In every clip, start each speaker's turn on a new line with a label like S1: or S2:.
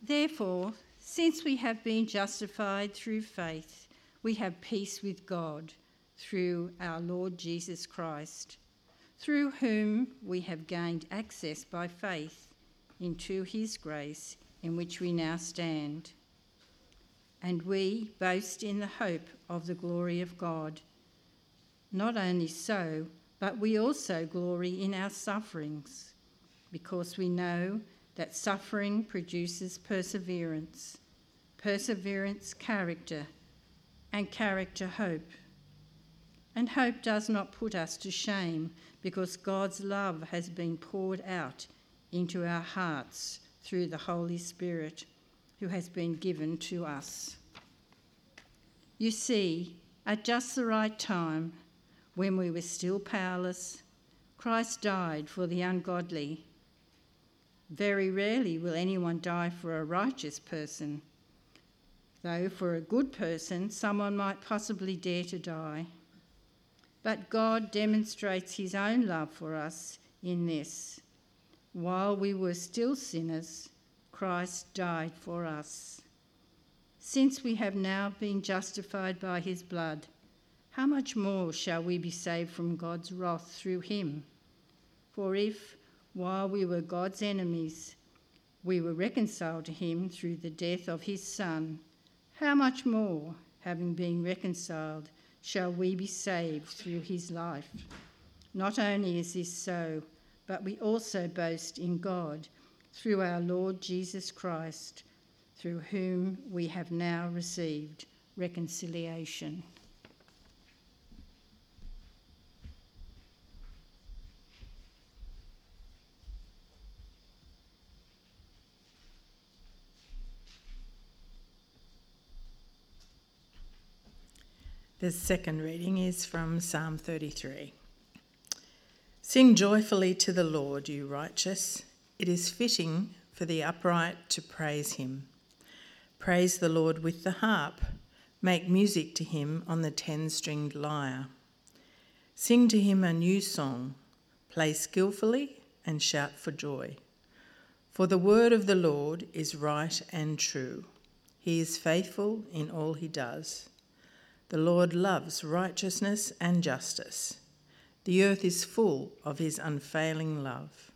S1: Therefore, since we have been justified through faith, we have peace with God through our Lord Jesus Christ, through whom we have gained access by faith into his grace in which we now stand. And we boast in the hope of the glory of God. Not only so, but we also glory in our sufferings, because we know that suffering produces perseverance, perseverance character, and character hope. And hope does not put us to shame, because God's love has been poured out into our hearts through the Holy Spirit, who has been given to us. You see, at just the right time, when we were still powerless, Christ died for the ungodly. Very rarely will anyone die for a righteous person, though for a good person someone might possibly dare to die. But God demonstrates his own love for us in this: while we were still sinners, Christ died for us. Since we have now been justified by his blood, how much more shall we be saved from God's wrath through him? For if, while we were God's enemies, we were reconciled to him through the death of his Son, how much more, having been reconciled, shall we be saved through his life? Not only is this so, but we also boast in God through our Lord Jesus Christ, through whom we have now received reconciliation.
S2: The second reading is from Psalm 33. Sing joyfully to the Lord, you righteous. It is fitting for the upright to praise him. Praise the Lord with the harp. Make music to him on the 10-stringed lyre. Sing to him a new song. Play skillfully and shout for joy. For the word of the Lord is right and true. He is faithful in all he does. The Lord loves righteousness and justice. The earth is full of his unfailing love.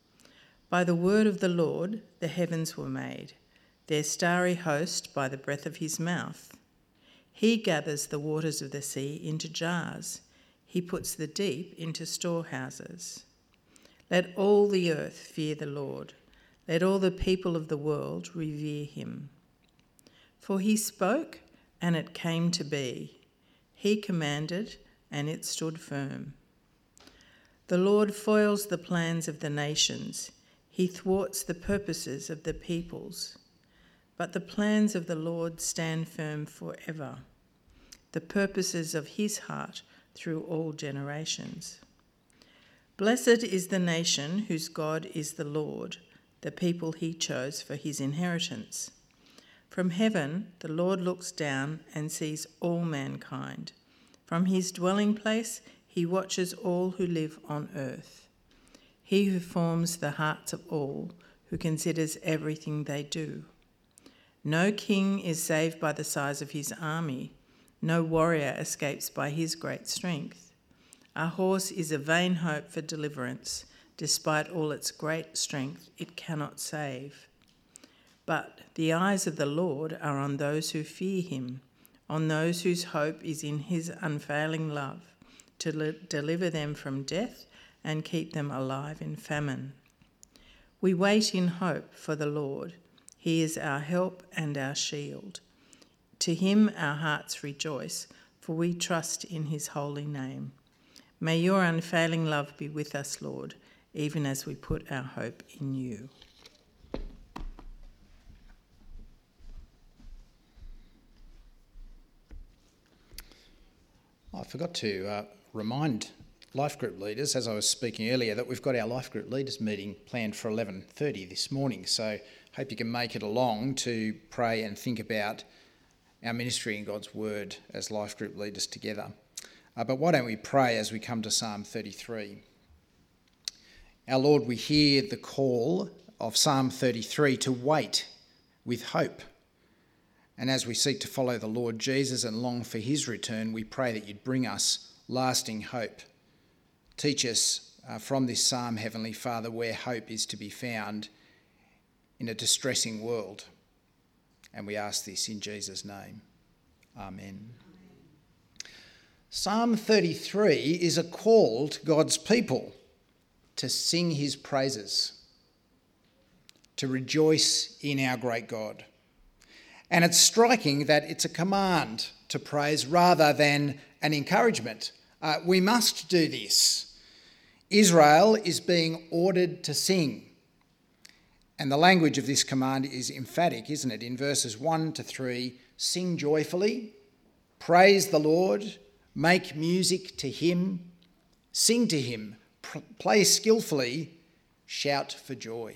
S2: By the word of the Lord the heavens were made, their starry host by the breath of his mouth. He gathers the waters of the sea into jars. He puts the deep into storehouses. Let all the earth fear the Lord. Let all the people of the world revere him. For he spoke, and it came to be. He commanded, and it stood firm. The Lord foils the plans of the nations. He thwarts the purposes of the peoples. But the plans of the Lord stand firm forever, the purposes of his heart through all generations. Blessed is the nation whose God is the Lord, the people he chose for his inheritance. From heaven, the Lord looks down and sees all mankind. From his dwelling place, he watches all who live on earth. He who forms the hearts of all, who considers everything they do. No king is saved by the size of his army. No warrior escapes by his great strength. A horse is a vain hope for deliverance. Despite all its great strength, it cannot save. But the eyes of the Lord are on those who fear him, on those whose hope is in his unfailing love, to deliver them from death and keep them alive in famine. We wait in hope for the Lord. He is our help and our shield. To him our hearts rejoice, for we trust in his holy name. May your unfailing love be with us, Lord, even as we put our hope in you.
S3: I forgot to remind life group leaders, as I was speaking earlier, that we've got our life group leaders meeting planned for 11:30 this morning. So hope you can make it along to pray and think about our ministry in God's word as life group leaders together. But why don't we pray as we come to Psalm 33? Our Lord, we hear the call of Psalm 33 to wait with hope. And as we seek to follow the Lord Jesus and long for his return, we pray that you'd bring us lasting hope. Teach us from this psalm, Heavenly Father, where hope is to be found in a distressing world. And we ask this in Jesus' name. Amen. Psalm 33 is a call to God's people to sing his praises, to rejoice in our great God. And it's striking that it's a command to praise rather than an encouragement. We must do this. Israel is being ordered to sing. And the language of this command is emphatic, isn't it? In verses 1 to 3, sing joyfully, praise the Lord, make music to him, sing to him, play skillfully, shout for joy.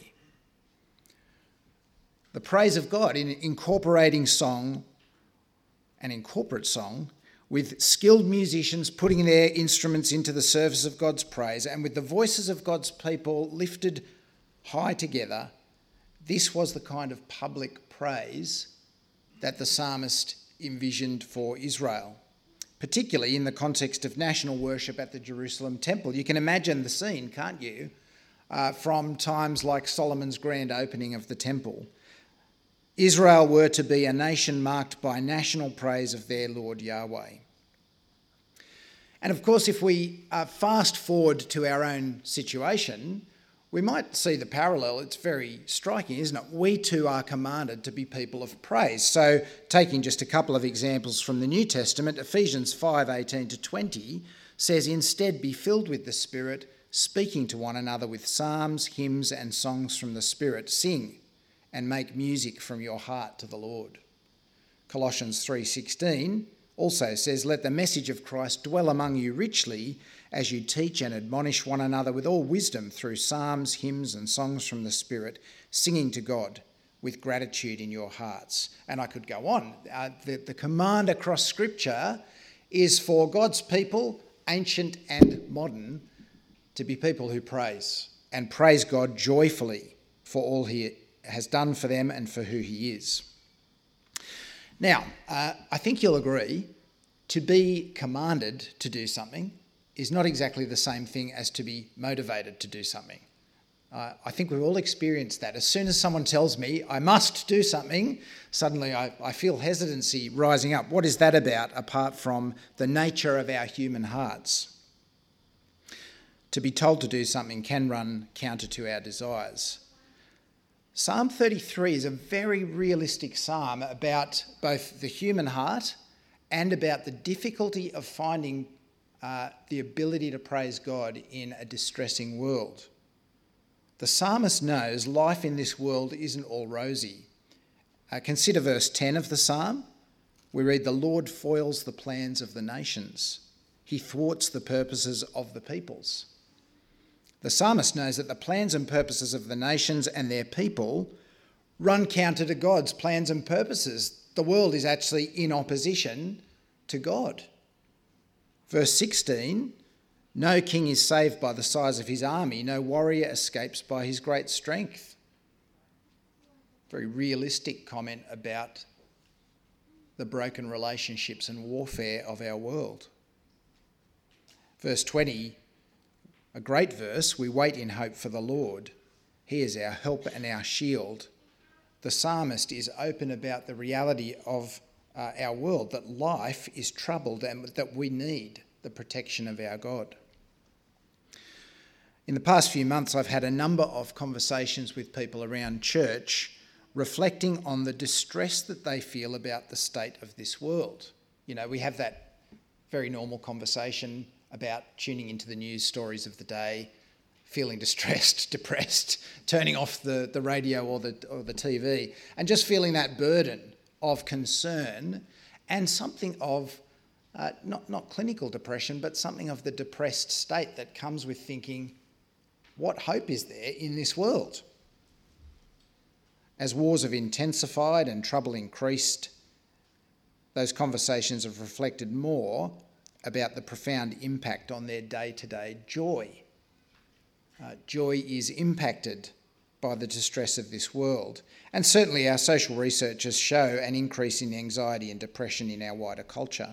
S3: The praise of God in incorporating song, an incorporate song, with skilled musicians putting their instruments into the service of God's praise, and with the voices of God's people lifted high together. This was the kind of public praise that the psalmist envisioned for Israel, particularly in the context of national worship at the Jerusalem temple. You can imagine the scene, can't you, from times like Solomon's grand opening of the temple. Israel were to be a nation marked by national praise of their Lord Yahweh. And of course, if we fast forward to our own situation, we might see the parallel. It's very striking, isn't it? We too are commanded to be people of praise. So taking just a couple of examples from the New Testament, Ephesians 5:18 to 20 says, "Instead be filled with the Spirit, speaking to one another with psalms, hymns and songs from the Spirit. Sing and make music from your heart to the Lord." Colossians 3:16 also says, "Let the message of Christ dwell among you richly as you teach and admonish one another with all wisdom through psalms, hymns and songs from the Spirit, singing to God with gratitude in your hearts." And I could go on. The command across Scripture is for God's people, ancient and modern, to be people who praise and praise God joyfully for all he has done for them and for who he is. Now, I think you'll agree, to be commanded to do something is not exactly the same thing as to be motivated to do something. I think we've all experienced that. As soon as someone tells me I must do something, suddenly I feel hesitancy rising up. What is that about, apart from the nature of our human hearts? To be told to do something can run counter to our desires. Psalm 33 is a very realistic psalm about both the human heart and about the difficulty of finding the ability to praise God in a distressing world. The psalmist knows life in this world isn't all rosy. Consider verse 10 of the psalm. We read, "The Lord foils the plans of the nations. He thwarts the purposes of the peoples." The psalmist knows that the plans and purposes of the nations and their people run counter to God's plans and purposes. The world is actually in opposition to God. Verse 16, "No king is saved by the size of his army, no warrior escapes by his great strength." Very realistic comment about the broken relationships and warfare of our world. Verse 20, a great verse, "We wait in hope for the Lord. He is our help and our shield." The psalmist is open about the reality of our world, that life is troubled and that we need the protection of our God. In the past few months, I've had a number of conversations with people around church reflecting on the distress that they feel about the state of this world. You know, we have that very normal conversation about tuning into the news stories of the day, feeling distressed, depressed, turning off the radio or the TV, and just feeling that burden of concern and something of, not clinical depression, but something of the depressed state that comes with thinking, what hope is there in this world? As wars have intensified and trouble increased, those conversations have reflected more about the profound impact on their day-to-day joy. Joy is impacted by the distress of this world. And certainly our social researchers show an increase in anxiety and depression in our wider culture.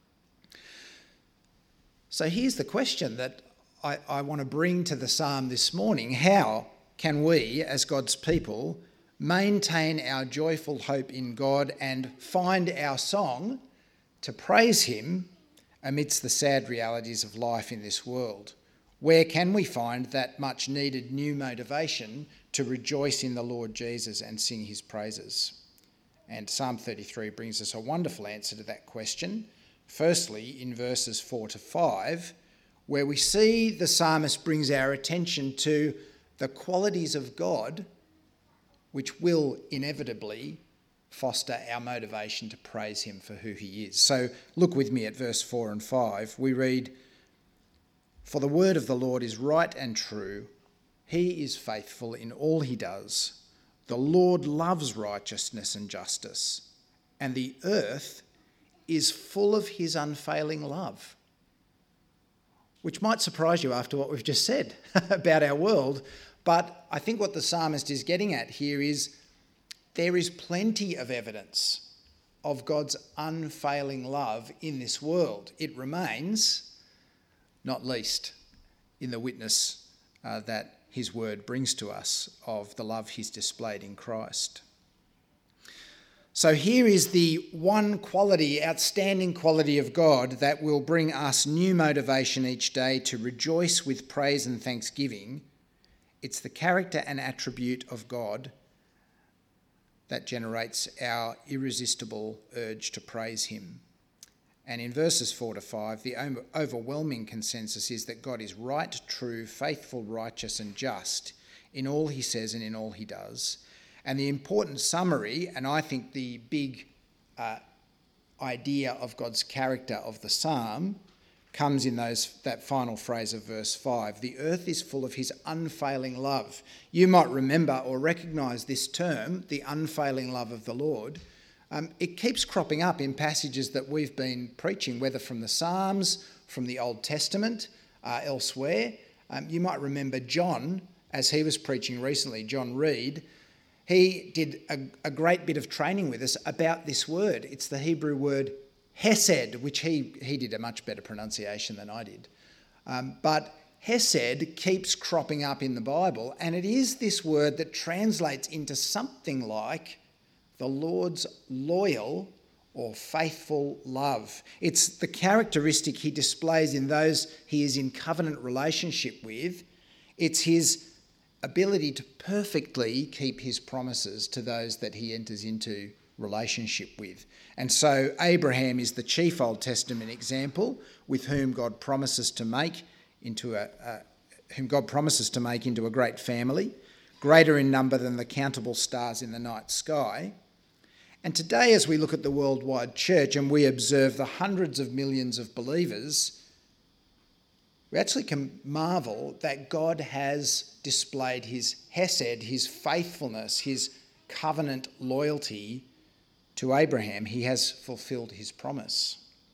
S3: So here's the question that I want to bring to the psalm this morning. How can we, as God's people, maintain our joyful hope in God and find our song to praise him amidst the sad realities of life in this world? Where can we find that much needed new motivation to rejoice in the Lord Jesus and sing his praises? And Psalm 33 brings us a wonderful answer to that question. Firstly, in verses 4 to 5, where we see the psalmist brings our attention to the qualities of God which will inevitably foster our motivation to praise him for who he is. So look with me at verse 4 and 5. We read, "For the word of the Lord is right and true. He is faithful in all he does. The Lord loves righteousness and justice, and the earth is full of his unfailing love." Which might surprise you after what we've just said about our world, but I think what the psalmist is getting at here is there is plenty of evidence of God's unfailing love in this world. It remains, not least, in the witness that his word brings to us of the love he's displayed in Christ. So here is the one quality, outstanding quality of God that will bring us new motivation each day to rejoice with praise and thanksgiving. It's the character and attribute of God that generates our irresistible urge to praise him. And in verses 4 to 5, the overwhelming consensus is that God is right, true, faithful, righteous and just in all he says and in all he does. And the important summary, and I think the big idea of God's character of the psalm, comes in that final phrase of verse 5. The earth is full of his unfailing love. You might remember or recognise this term, the unfailing love of the Lord. It keeps cropping up in passages that we've been preaching, whether from the Psalms, from the Old Testament, elsewhere. You might remember John, as he was preaching recently, John Reed. He did a great bit of training with us about this word. It's the Hebrew word hesed, which he did a much better pronunciation than I did. But hesed keeps cropping up in the Bible, and it is this word that translates into something like the Lord's loyal or faithful love. It's the characteristic he displays in those he is in covenant relationship with. It's his ability to perfectly keep his promises to those that he enters into relationship with. And so Abraham is the chief Old Testament example with whom God promises to make into a great family, greater in number than the countable stars in the night sky. And today, as we look at the worldwide church and we observe the hundreds of millions of believers, we actually can marvel that God has displayed his hesed, his faithfulness, his covenant loyalty to Abraham. He has fulfilled his promise.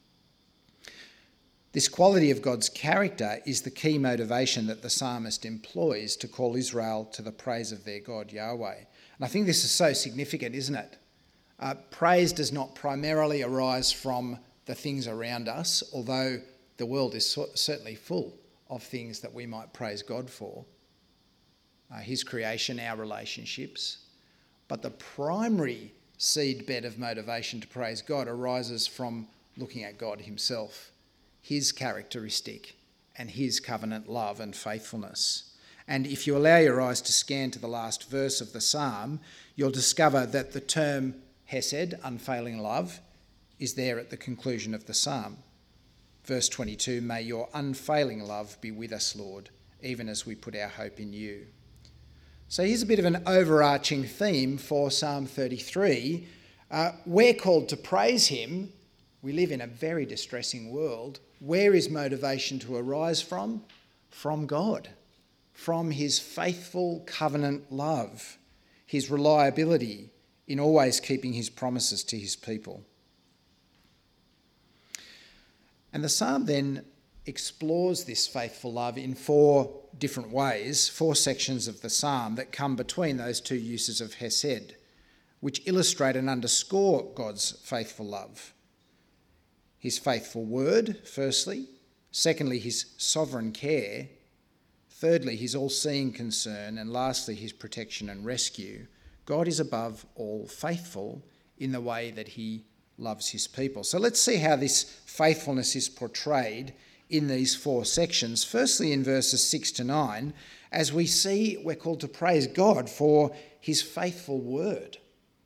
S3: This quality of God's character is the key motivation that the psalmist employs to call Israel to the praise of their God, Yahweh. And I think this is so significant, isn't it? Praise does not primarily arise from the things around us, although the world is certainly full of things that we might praise God for. His creation, our relationships. But the primary seedbed of motivation to praise God arises from looking at God himself, his characteristic and his covenant love and faithfulness. And if you allow your eyes to scan to the last verse of the psalm, you'll discover that the term hesed, unfailing love, is there at the conclusion of the psalm. Verse 22, "May your unfailing love be with us, Lord, even as we put our hope in you." So here's a bit of an overarching theme for Psalm 33. We're called to praise him. We live in a very distressing world. Where is motivation to arise from? From God, from his faithful covenant love, his reliability in always keeping his promises to his people. And the psalm then explores this faithful love in 4 different ways, 4 sections of the psalm that come between those 2 uses of hesed, which illustrate and underscore God's faithful love. His faithful word, firstly. Secondly, his sovereign care. Thirdly, his all-seeing concern. And lastly, his protection and rescue. God is above all faithful in the way that he loves his people. So let's see how this faithfulness is portrayed in these 4 sections. Firstly, in verses 6 to 9, as we see we're called to praise God for his faithful word.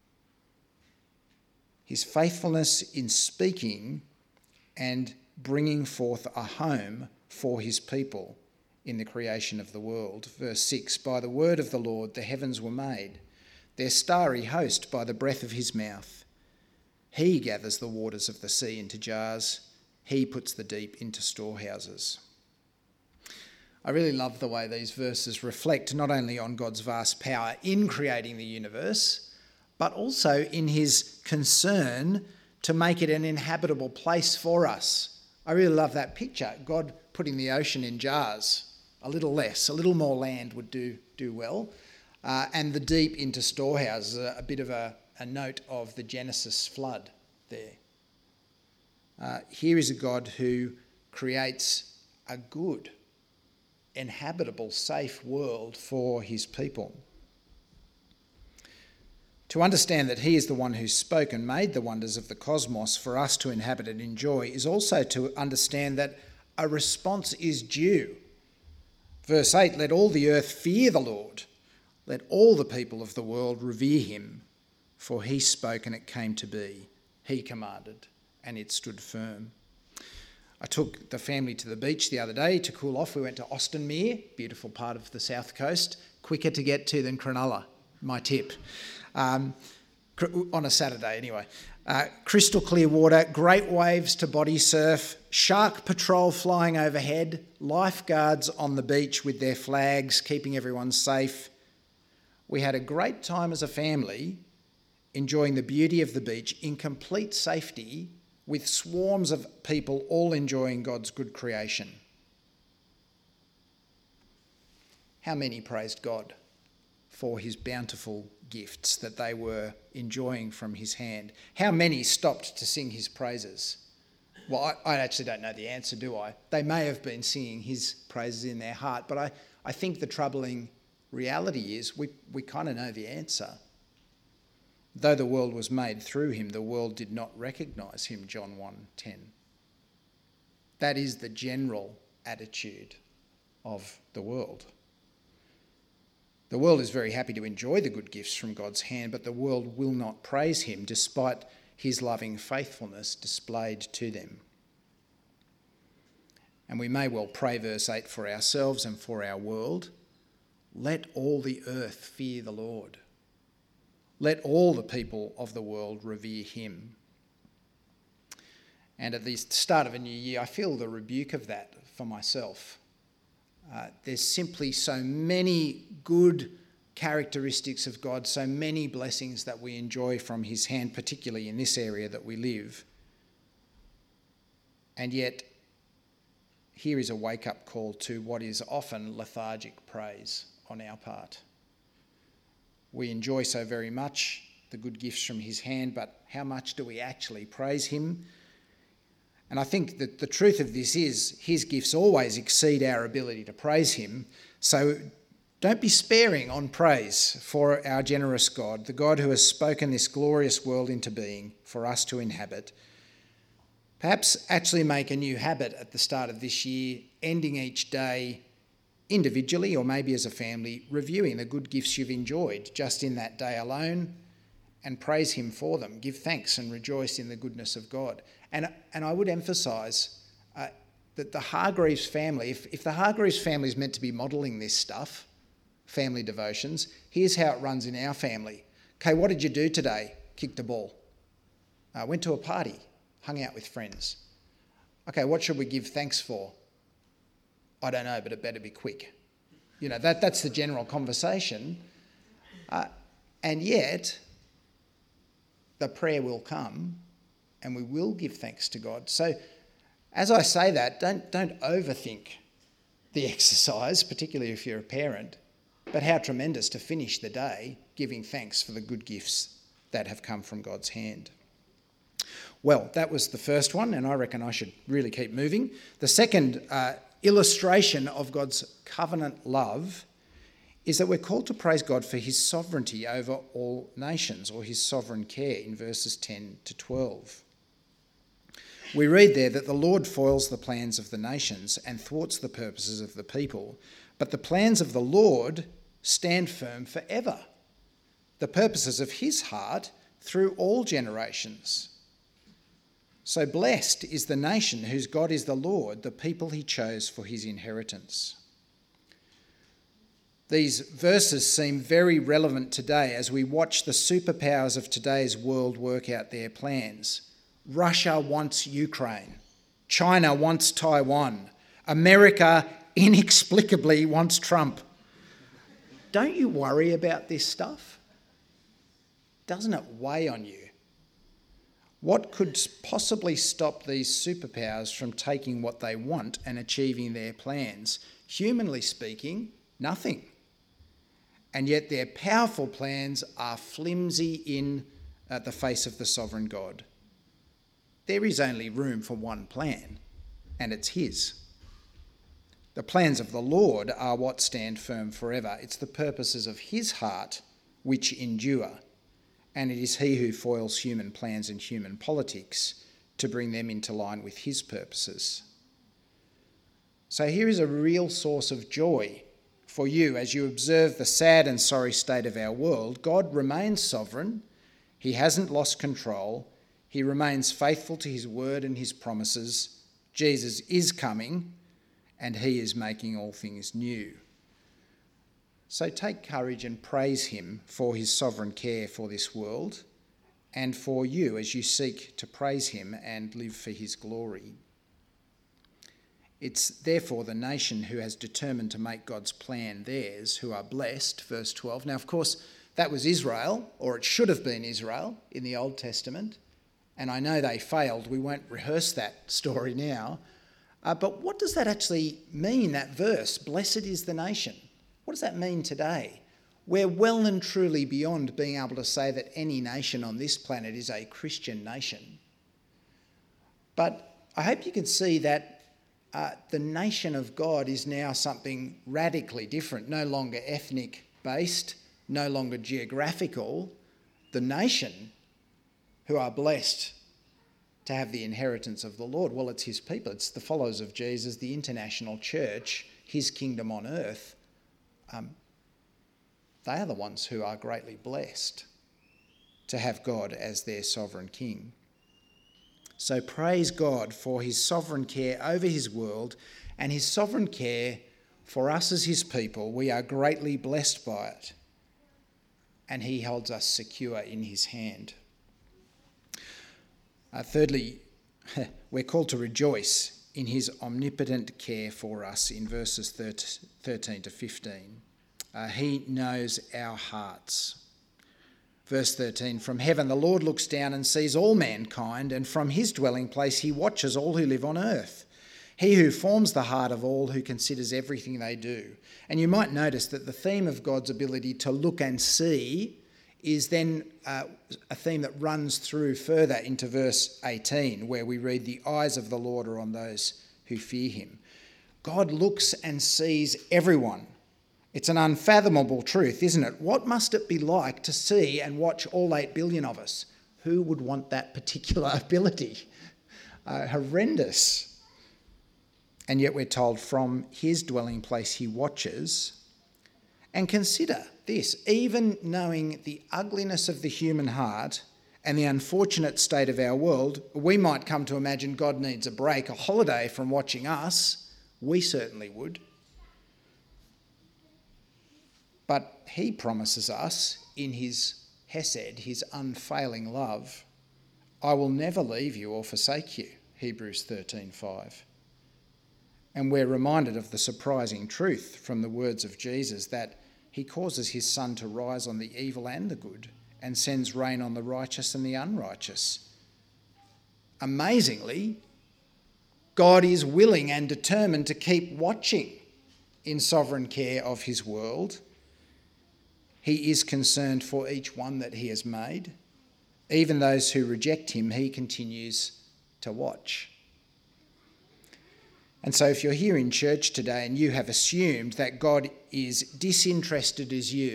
S3: His faithfulness in speaking and bringing forth a home for his people in the creation of the world. Verse 6, by the word of the Lord the heavens were made, their starry host by the breath of his mouth. He gathers the waters of the sea into jars. He puts the deep into storehouses. I really love the way these verses reflect not only on God's vast power in creating the universe, but also in his concern to make it an inhabitable place for us. I really love that picture. God putting the ocean in jars. A little less, a little more land would do well. And the deep into storehouses, a bit of a note of the Genesis flood there. Here is a God who creates a good, inhabitable, safe world for his people. To understand that he is the one who spoke and made the wonders of the cosmos for us to inhabit and enjoy is also to understand that a response is due. Verse 8, let all the earth fear the Lord. Let all the people of the world revere him. For he spoke and it came to be. He commanded and it stood firm. I took the family to the beach the other day to cool off. We went to Austinmere, beautiful part of the south coast, quicker to get to than Cronulla, my tip. On a Saturday anyway. Crystal clear water, great waves to body surf, shark patrol flying overhead, lifeguards on the beach with their flags keeping everyone safe. We had a great time as a family enjoying the beauty of the beach in complete safety with swarms of people all enjoying God's good creation. How many praised God for his bountiful gifts that they were enjoying from his hand? How many stopped to sing his praises? Well, I actually don't know the answer, do I? They may have been singing his praises in their heart, but I think the troubling reality is we kind of know the answer. Though the world was made through him, the world did not recognise him, John 1:10. That is the general attitude of the world. The world is very happy to enjoy the good gifts from God's hand, but the world will not praise him despite his loving faithfulness displayed to them. And we may well pray verse 8 for ourselves and for our world. Let all the earth fear the Lord. Let all the people of the world revere him. And at the start of a new year, I feel the rebuke of that for myself. There's simply so many good characteristics of God, so many blessings that we enjoy from his hand, particularly in this area that we live. And yet, here is a wake-up call to what is often lethargic praise on our part. We enjoy so very much the good gifts from his hand, but how much do we actually praise him? And I think that the truth of this is his gifts always exceed our ability to praise him. So don't be sparing on praise for our generous God, the God who has spoken this glorious world into being for us to inhabit. Perhaps actually make a new habit at the start of this year, ending each day individually or maybe as a family, reviewing the good gifts you've enjoyed just in that day alone and praise him for them. Give thanks and rejoice in the goodness of God. And I would emphasise that the Hargreaves family, if the Hargreaves family is meant to be modelling this stuff, family devotions, here's how it runs in our family. Okay, what did you do today? Kicked a ball. Went to a party, hung out with friends. Okay, what should we give thanks for? I don't know, but it better be quick. You know, that's the general conversation. And yet, the prayer will come and we will give thanks to God. So As I say that, don't overthink the exercise, particularly if you're a parent, but how tremendous to finish the day giving thanks for the good gifts that have come from God's hand. Well, that was the first one, and I reckon I should really keep moving. The second illustration of God's covenant love is that we're called to praise God for his sovereignty over all nations, or his sovereign care, in verses 10 to 12. We read there that the Lord foils the plans of the nations and thwarts the purposes of the people, but the plans of the Lord stand firm forever, the purposes of his heart through all generations. So blessed is the nation whose God is the Lord, the people he chose for his inheritance. These verses seem very relevant today as we watch the superpowers of today's world work out their plans. Russia wants Ukraine. China wants Taiwan. America inexplicably wants Trump. Don't you worry about this stuff? Doesn't it weigh on you? What could possibly stop these superpowers from taking what they want and achieving their plans? Humanly speaking, nothing. And yet their powerful plans are flimsy in the face of the sovereign God. There is only room for one plan, and it's his. The plans of the Lord are what stand firm forever. It's the purposes of his heart which endure, and it is he who foils human plans and human politics to bring them into line with his purposes. So here is a real source of joy for you as you observe the sad and sorry state of our world. God remains sovereign. He hasn't lost control. He remains faithful to his word and his promises. Jesus is coming, and he is making all things new. So take courage and praise him for his sovereign care for this world and for you as you seek to praise him and live for his glory. It's therefore the nation who has determined to make God's plan theirs who are blessed, verse 12. Now, of course, that was Israel, or it should have been Israel in the Old Testament, and I know they failed. We won't rehearse that story now. But what does that actually mean, that verse, blessed is the nation? What does that mean today? We're well and truly beyond being able to say that any nation on this planet is a Christian nation. But I hope you can see that the nation of God is now something radically different, no longer ethnic based, no longer geographical. The nation who are blessed to have the inheritance of the Lord, well, it's his people. It's the followers of Jesus, the international church, his kingdom on earth. They are the ones who are greatly blessed to have God as their sovereign king. So praise God for his sovereign care over his world and his sovereign care for us as his people. We are greatly blessed by it, and he holds us secure in his hand. Thirdly, we're called to rejoice in his omnipotent care for us in verses 13 to 15. He knows our hearts. Verse 13, from heaven the Lord looks down and sees all mankind, and from his dwelling place he watches all who live on earth. He who forms the heart of all, who considers everything they do. And you might notice that the theme of God's ability to look and see is then a theme that runs through further into verse 18, where we read, the eyes of the Lord are on those who fear him. God looks and sees everyone. It's an unfathomable truth, isn't it? What must it be like to see and watch all 8 billion of us? Who would want that particular ability? Horrendous. And yet we're told from his dwelling place he watches. And consider this, even knowing the ugliness of the human heart and the unfortunate state of our world, we might come to imagine God needs a break, a holiday from watching us. We certainly would. But he promises us in his hesed, his unfailing love, I will never leave you or forsake you, Hebrews 13:5. And we're reminded of the surprising truth from the words of Jesus that he causes his sun to rise on the evil and the good and sends rain on the righteous and the unrighteous. Amazingly, God is willing and determined to keep watching in sovereign care of his world. He is concerned for each one that he has made. Even those who reject him, he continues to watch. And so if you're here in church today and you have assumed that God is disinterested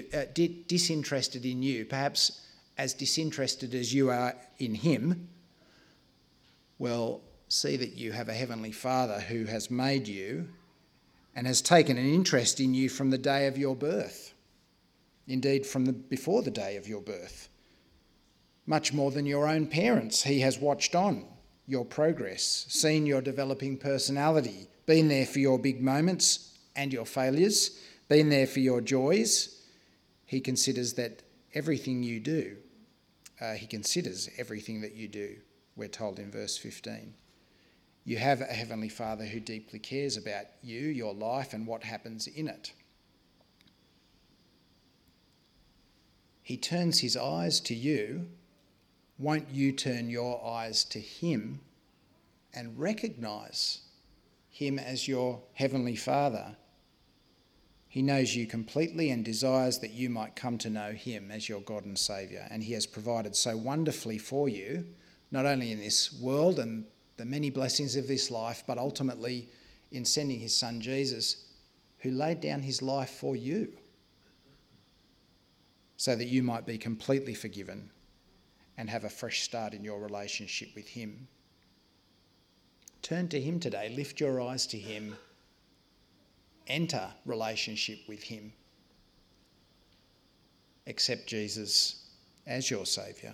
S3: in you, perhaps as disinterested as you are in him, well, see that you have a heavenly Father who has made you and has taken an interest in you from the day of your birth. Indeed, before the day of your birth. Much more than your own parents, he has watched on your progress, seen your developing personality, been there for your big moments and your failures, been there for your joys. He considers everything that you do, we're told in verse 15. You have a heavenly Father who deeply cares about you, your life, and what happens in it. He turns his eyes to you. Won't you turn your eyes to him and recognise him as your heavenly Father? He knows you completely and desires that you might come to know him as your God and Saviour. And he has provided so wonderfully for you, not only in this world and the many blessings of this life, but ultimately in sending his Son Jesus, who laid down his life for you, so that you might be completely forgiven and have a fresh start in your relationship with him. Turn to him today, lift your eyes to him, enter relationship with him. Accept Jesus as your Saviour.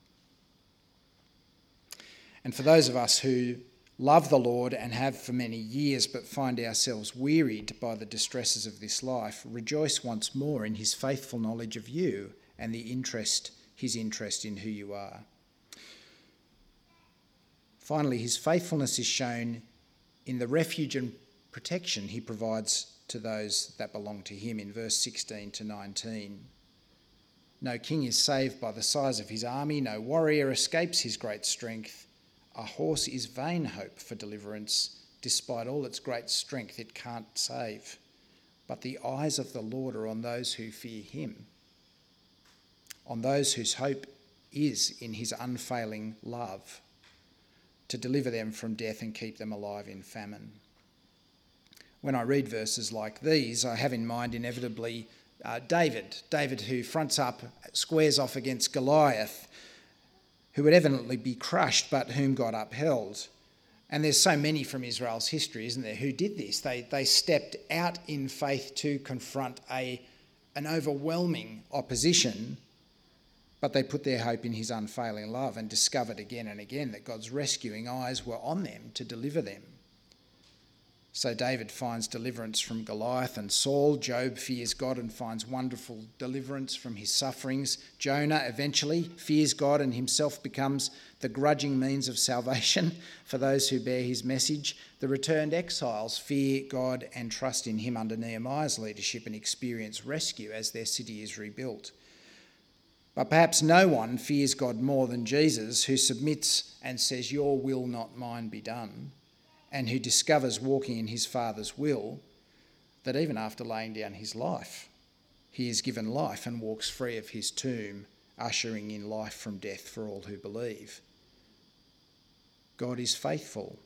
S3: And for those of us who love the Lord and have for many years but find ourselves wearied by the distresses of this life, rejoice once more in his faithful knowledge of you and his interest in who you are. Finally, his faithfulness is shown in the refuge and protection he provides to those that belong to him in verse 16 to 19. No king is saved by the size of his army, no warrior escapes his great strength. A horse is vain hope for deliverance. Despite all its great strength, it can't save. But the eyes of the Lord are on those who fear him, on those whose hope is in his unfailing love, to deliver them from death and keep them alive in famine. When I read verses like these, I have in mind inevitably David who fronts up, squares off against Goliath, who would evidently be crushed, but whom God upheld. And there's so many from Israel's history, isn't there, who did this. They stepped out in faith to confront an overwhelming opposition, but they put their hope in his unfailing love and discovered again and again that God's rescuing eyes were on them to deliver them. So David finds deliverance from Goliath and Saul. Job fears God and finds wonderful deliverance from his sufferings. Jonah eventually fears God and himself becomes the grudging means of salvation for those who bear his message. The returned exiles fear God and trust in him under Nehemiah's leadership and experience rescue as their city is rebuilt. But perhaps no one fears God more than Jesus, who submits and says, "Your will, not mine, be done," and who discovers walking in his Father's will, that even after laying down his life, he is given life and walks free of his tomb, ushering in life from death for all who believe. God is faithful.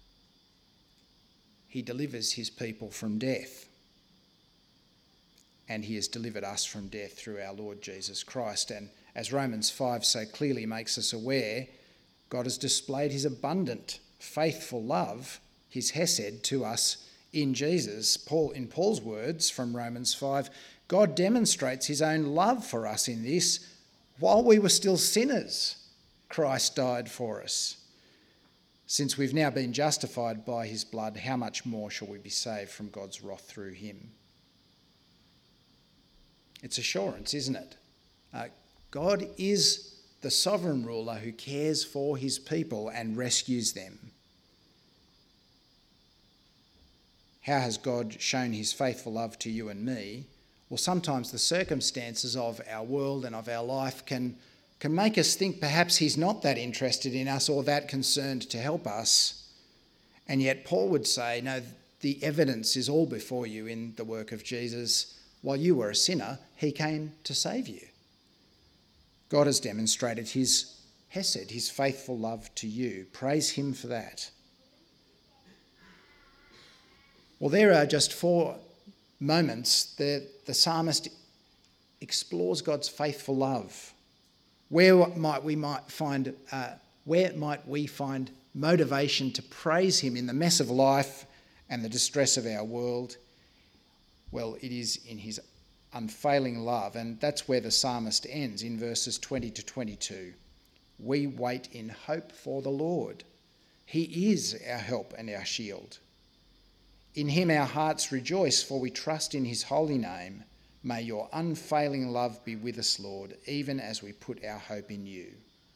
S3: He delivers his people from death, and he has delivered us from death through our Lord Jesus Christ. And as Romans 5 so clearly makes us aware, God has displayed his abundant, faithful love, his hesed, to us in Jesus. In Paul's words from Romans 5, God demonstrates his own love for us in this: while we were still sinners, Christ died for us. Since we've now been justified by his blood, how much more shall we be saved from God's wrath through him? It's assurance, isn't it? God is the sovereign ruler who cares for his people and rescues them. How has God shown his faithful love to you and me? Well, sometimes the circumstances of our world and of our life can make us think perhaps he's not that interested in us or that concerned to help us. And yet Paul would say, no, the evidence is all before you in the work of Jesus. While you were a sinner, he came to save you. God has demonstrated his hesed, his faithful love to you. Praise him for that. Well, there are just 4 moments that the psalmist explores God's faithful love. Where might we find motivation to praise him in the mess of life and the distress of our world? Well, it is in his unfailing love, and that's where the psalmist ends in verses 20 to 22. We wait in hope for the Lord. He is our help and our shield. In him our hearts rejoice, for we trust in his holy name. May your unfailing love be with us, Lord, even as we put our hope in you.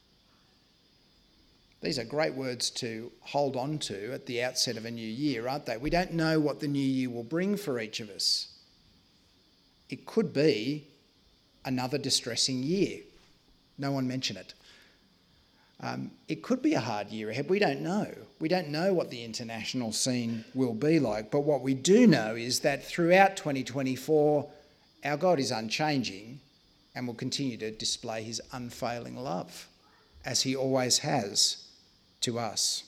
S3: These are great words to hold on to at the outset of a new year, aren't they? We don't know what the new year will bring for each of us. It could be another distressing year. No one mentioned it. It could be a hard year ahead. We don't know. We don't know what the international scene will be like. But what we do know is that throughout 2024, our God is unchanging and will continue to display his unfailing love, as he always has to us.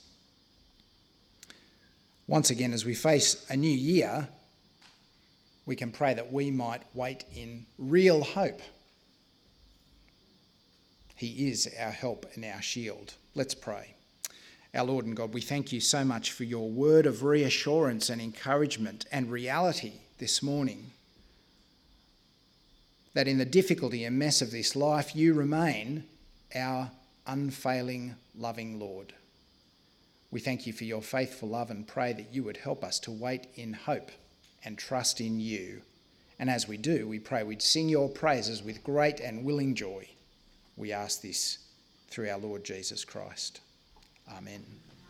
S3: Once again, as we face a new year, we can pray that we might wait in real hope. He is our help and our shield. Let's pray. Our Lord and God, we thank you so much for your word of reassurance and encouragement and reality this morning, that in the difficulty and mess of this life, you remain our unfailing, loving Lord. We thank you for your faithful love and pray that you would help us to wait in hope and trust in you. And as we do, we pray we'd sing your praises with great and willing joy. We ask this through our Lord Jesus Christ. Amen.